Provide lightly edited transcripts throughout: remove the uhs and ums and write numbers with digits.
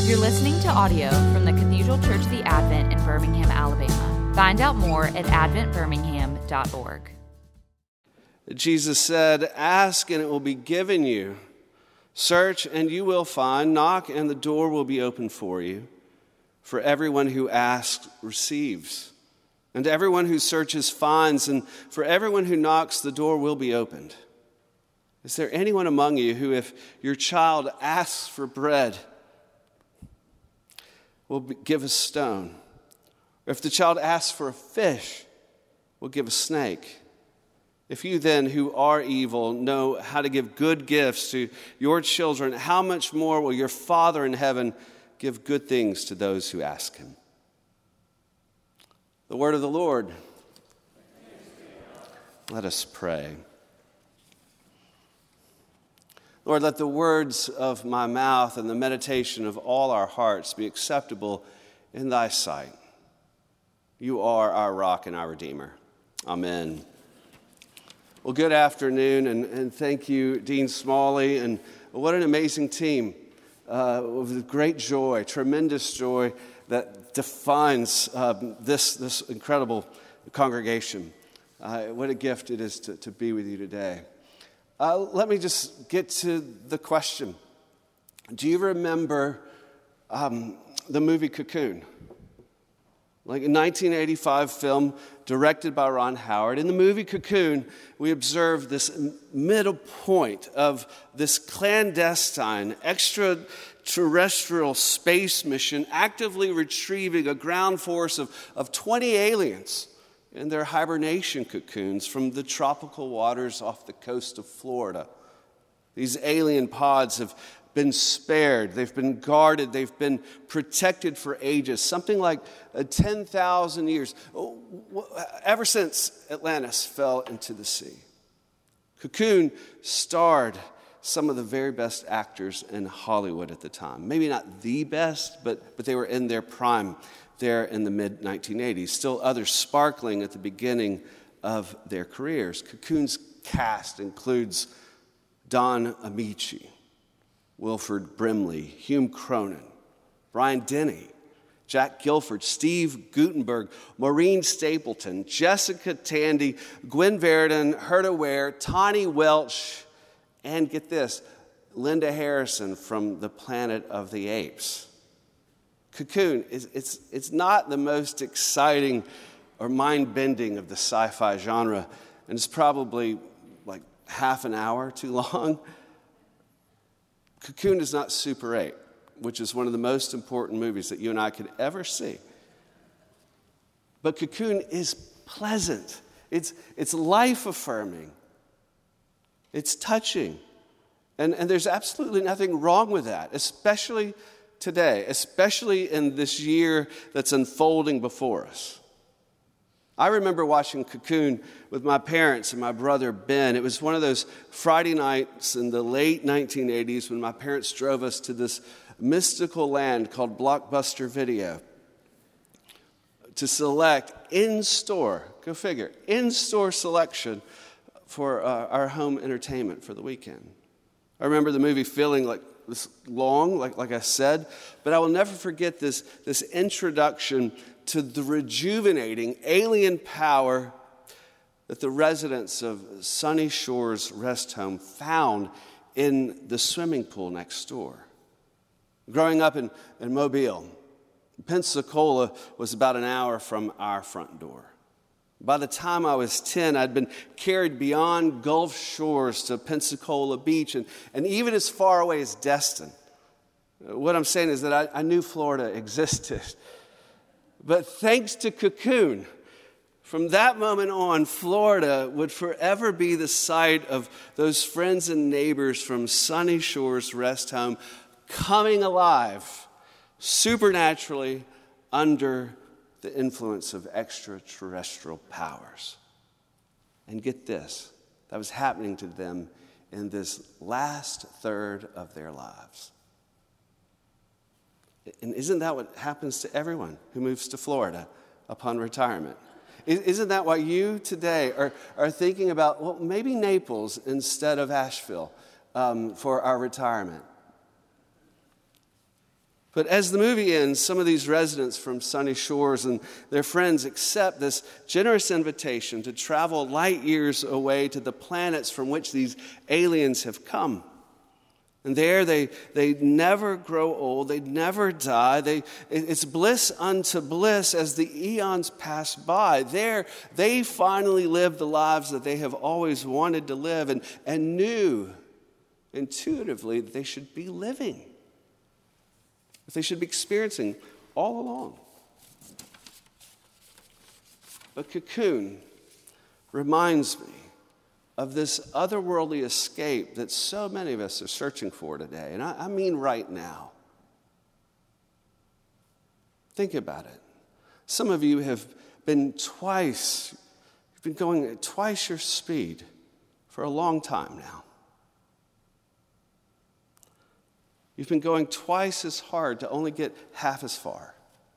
You're listening to audio from the Cathedral Church of the Advent in Birmingham, Alabama. Find out more at adventbirmingham.org. Jesus said, "Ask and it will be given you. Search and you will find. Knock and the door will be opened for you. For everyone who asks receives. And everyone who searches finds. And for everyone who knocks, the door will be opened. Is there anyone among you who, if your child asks for bread, will give a stone? Or if the child asks for a fish, will give a snake? If you then, who are evil, know how to give good gifts to your children, how much more will your Father in heaven give good things to those who ask him?" The word of the Lord. Let us pray. Lord, let the words of my mouth and the meditation of all our hearts be acceptable in thy sight. You are our rock and our Redeemer. Amen. Well, good afternoon, and thank you, Dean Smalley, and what an amazing team with great joy, tremendous joy that defines this incredible congregation. What a gift it is to be with you today. Let me just get to the question. Do you remember the movie Cocoon? Like a 1985 film directed by Ron Howard. In the movie Cocoon, we observe this middle point of this clandestine, extraterrestrial space mission actively retrieving a ground force of 20 aliens in their hibernation cocoons from the tropical waters off the coast of Florida. These alien pods have been spared, they've been guarded, they've been protected for ages, something like 10,000 years, ever since Atlantis fell into the sea. Cocoon starred some of the very best actors in Hollywood at the time. Maybe not the best, but they were in their prime there in the mid-1980s. Still others sparkling at the beginning of their careers. Cocoon's cast includes Don Amici, Wilford Brimley, Hume Cronin, Brian Denny, Jack Gilford, Steve Guttenberg, Maureen Stapleton, Jessica Tandy, Gwen Verdon, Herta Ware, Tawny Welch, and get this, Linda Harrison from the Planet of the Apes. Cocoon, it's not the most exciting or mind-bending of the sci-fi genre, and it's probably like half an hour too long. Cocoon is not Super 8, which is one of the most important movies that you and I could ever see. But Cocoon is pleasant. It's life-affirming. It's touching. And there's absolutely nothing wrong with that, especially today, especially in this year that's unfolding before us. I remember watching Cocoon with my parents and my brother Ben. It was one of those Friday nights in the late 1980s when my parents drove us to this mystical land called Blockbuster Video to select in-store, go figure, in-store selection for our home entertainment for the weekend. I remember the movie feeling like this long, like I said, but I will never forget this introduction to the rejuvenating alien power that the residents of Sunny Shores Rest Home found in the swimming pool next door. Growing up in Mobile, Pensacola was about an hour from our front door. By the time I was 10, I'd been carried beyond Gulf Shores to Pensacola Beach and even as far away as Destin. What I'm saying is that I knew Florida existed. But thanks to Cocoon, from that moment on, Florida would forever be the site of those friends and neighbors from Sunny Shores Rest Home coming alive supernaturally under the influence of extraterrestrial powers. And get this, that was happening to them in this last third of their lives. And isn't that what happens to everyone who moves to Florida upon retirement? Isn't that why you today are thinking about, well, maybe Naples instead of Asheville for our retirement? But as the movie ends, some of these residents from Sunny Shores and their friends accept this generous invitation to travel light years away to the planets from which these aliens have come. And there they never grow old, they never die. It's bliss unto bliss as the eons pass by. There they finally live the lives that they have always wanted to live and knew intuitively that they should be living, that they should be experiencing all along. But Cocoon reminds me of this otherworldly escape that so many of us are searching for today. And I mean right now. Think about it. Some of you have been you've been going at twice your speed for a long time now. You've been going twice as hard to only get half as far.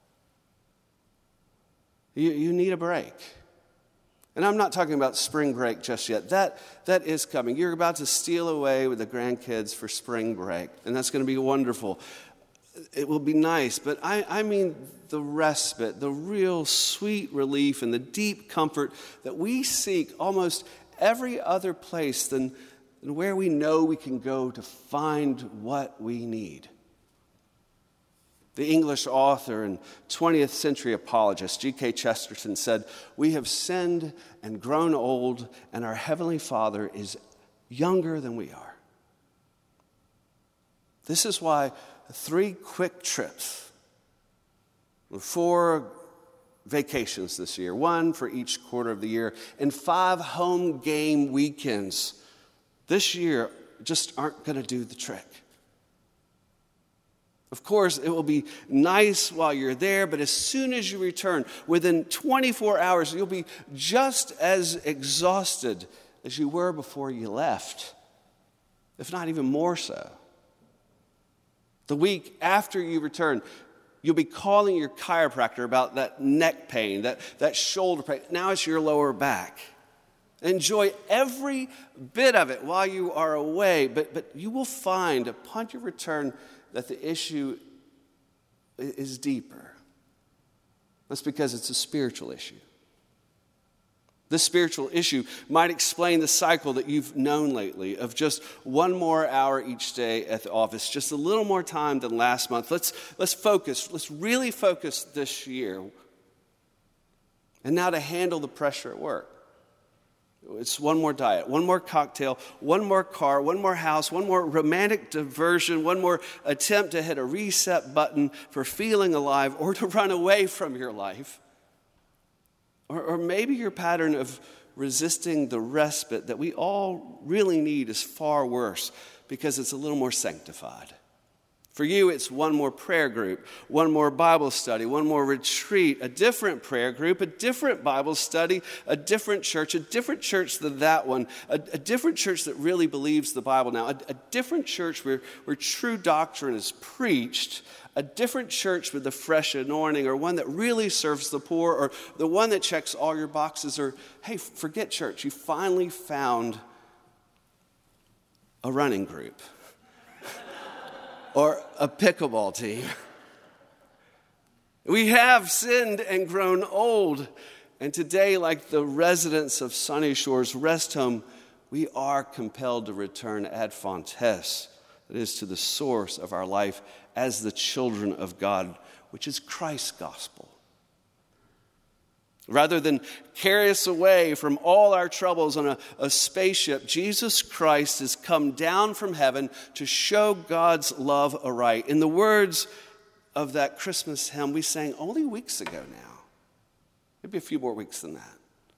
You need a break. And I'm not talking about spring break just yet. That is coming. You're about to steal away with the grandkids for spring break, and that's going to be wonderful. It will be nice, but I mean the respite, the real sweet relief and the deep comfort that we seek almost every other place than where we know we can go to find what we need. The English author and 20th century apologist G.K. Chesterton said, "We have sinned and grown old, and our Heavenly Father is younger than we are." This is why 3 quick trips, 4 vacations this year, 1 for each quarter of the year, and 5 home game weekends this year just aren't going to do the trick. Of course, it will be nice while you're there, but as soon as you return, within 24 hours, you'll be just as exhausted as you were before you left, if not even more so. The week after you return, you'll be calling your chiropractor about that neck pain, that shoulder pain. Now it's your lower back. Enjoy every bit of it while you are away, but you will find upon your return that the issue is deeper. That's because it's a spiritual issue. This spiritual issue might explain the cycle that you've known lately of just 1 more hour each day at the office, just a little more time than last month. Let's focus. Let's really focus this year. And now to handle the pressure at work. It's 1 more diet, 1 more cocktail, 1 more car, 1 more house, 1 more romantic diversion, 1 more attempt to hit a reset button for feeling alive or to run away from your life. Or maybe your pattern of resisting the respite that we all really need is far worse because it's a little more sanctified. For you, it's 1 more prayer group, 1 more Bible study, 1 more retreat, a different prayer group, a different Bible study, a different church than that one, a different church that really believes the Bible now, a different church where true doctrine is preached, a different church with a fresh anointing, or one that really serves the poor, or the one that checks all your boxes, or, hey, forget church, you finally found a running group. Or a pickleball team. We have sinned and grown old. And today, like the residents of Sunny Shores Rest Home, we are compelled to return ad fontes, that is, to the source of our life as the children of God, which is Christ's gospel. Rather than carry us away from all our troubles on a spaceship, Jesus Christ has come down from heaven to show God's love aright. In the words of that Christmas hymn we sang only weeks ago now, maybe a few more weeks than that.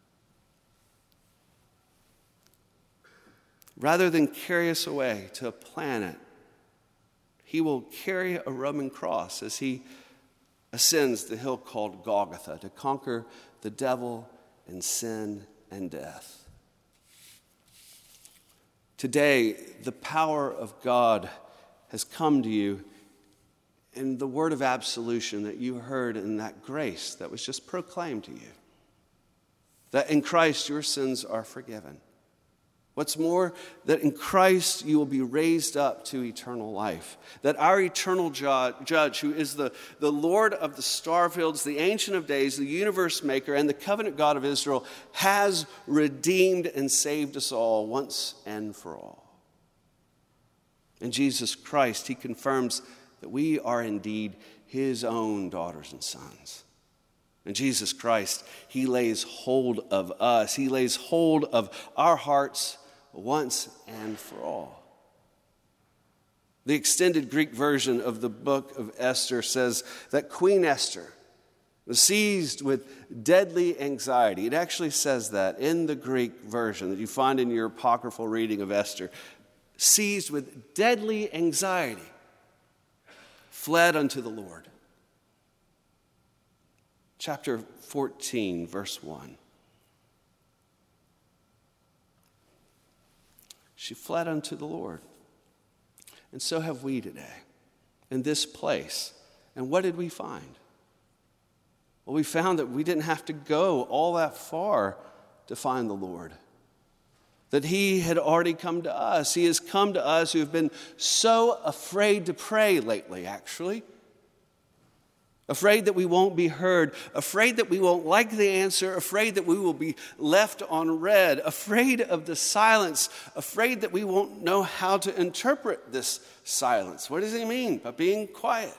Rather than carry us away to a planet, he will carry a Roman cross as he ascends the hill called Golgotha to conquer the devil and sin and death. Today, the power of God has come to you in the word of absolution that you heard in that grace that was just proclaimed to you. That in Christ your sins are forgiven. What's more, that in Christ you will be raised up to eternal life. That our eternal judge, who is the Lord of the star fields, the Ancient of Days, the universe maker, and the covenant God of Israel, has redeemed and saved us all once and for all. In Jesus Christ, he confirms that we are indeed his own daughters and sons. In Jesus Christ, he lays hold of us. He lays hold of our hearts once and for all. The extended Greek version of the book of Esther says that Queen Esther was seized with deadly anxiety. It actually says that in the Greek version that you find in your apocryphal reading of Esther. Seized with deadly anxiety, fled unto the Lord. Chapter 14, verse 1. She fled unto the Lord. And so have we today, in this place. And what did we find? Well, we found that we didn't have to go all that far to find the Lord. That he had already come to us. He has come to us who have been so afraid to pray lately, actually. Afraid that we won't be heard, afraid that we won't like the answer, afraid that we will be left unread, afraid of the silence, afraid that we won't know how to interpret this silence. What does he mean by being quiet?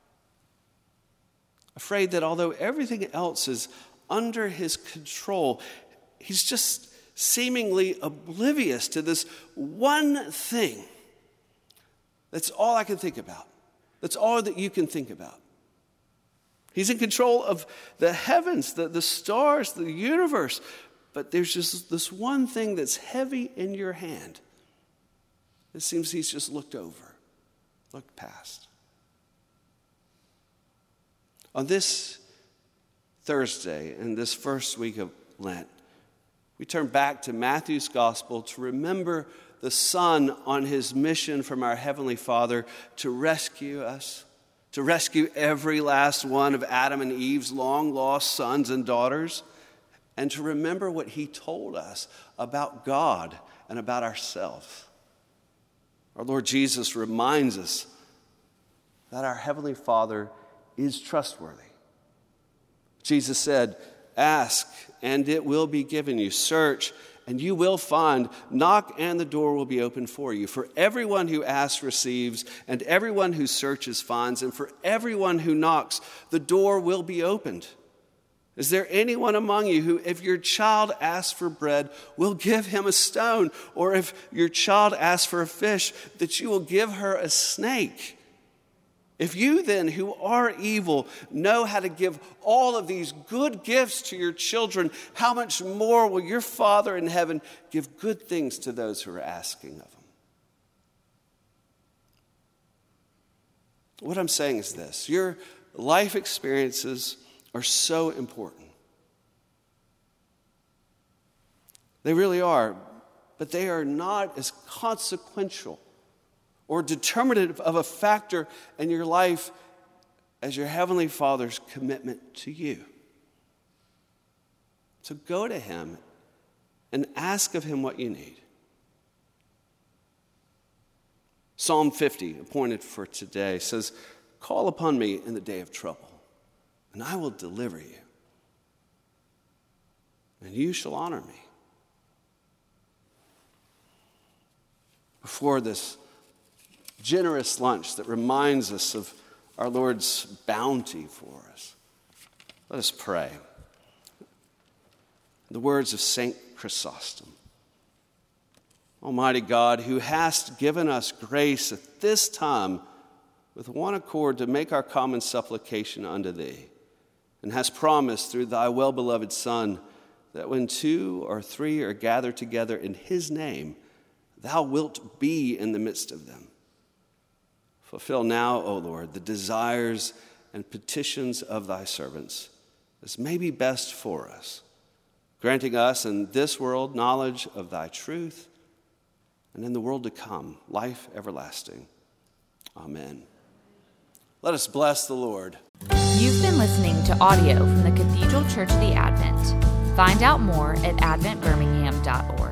Afraid that although everything else is under his control, he's just seemingly oblivious to this one thing. That's all I can think about. That's all that you can think about. He's in control of the heavens, the stars, the universe. But there's just this one thing that's heavy in your hand. It seems he's just looked over, looked past. On this Thursday, in this first week of Lent, we turn back to Matthew's gospel to remember the Son on his mission from our Heavenly Father to rescue us, to rescue every last one of Adam and Eve's long-lost sons and daughters, and to remember what he told us about God and about ourselves. Our Lord Jesus reminds us that our Heavenly Father is trustworthy. Jesus said, "Ask, and it will be given you. Search, and you will find. Knock, and the door will be opened for you. For everyone who asks receives, and everyone who searches finds, and for everyone who knocks, the door will be opened. Is there anyone among you who, if your child asks for bread, will give him a stone? Or if your child asks for a fish, that you will give her a snake? If you then, who are evil, know how to give all of these good gifts to your children, how much more will your Father in heaven give good things to those who are asking of him?" What I'm saying is this: your life experiences are so important. They really are, but they are not as consequential or determinative of a factor in your life as your Heavenly Father's commitment to you. So go to him and ask of him what you need. Psalm 50, appointed for today, says, "Call upon me in the day of trouble, and I will deliver you, and you shall honor me." Before this generous lunch that reminds us of our Lord's bounty for us, let us pray. The words of St. Chrysostom: "Almighty God, who hast given us grace at this time with one accord to make our common supplication unto thee, and hast promised through thy well-beloved Son that when 2 or 3 are gathered together in his name, thou wilt be in the midst of them. Fulfill now, O Lord, the desires and petitions of thy servants, as may be best for us, granting us in this world knowledge of thy truth, and in the world to come, life everlasting. Amen." Let us bless the Lord. You've been listening to audio from the Cathedral Church of the Advent. Find out more at adventbirmingham.org.